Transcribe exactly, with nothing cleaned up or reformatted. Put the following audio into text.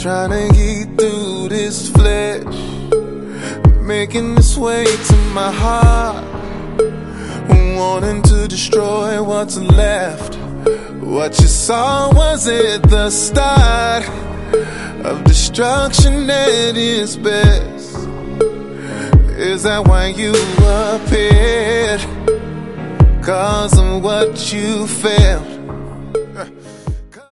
trying to get through this flesh, making its way to my heart, wanting to destroy what's left. What you saw was at the start of destruction at its best. Is that why you appeared? Cause of what you felt?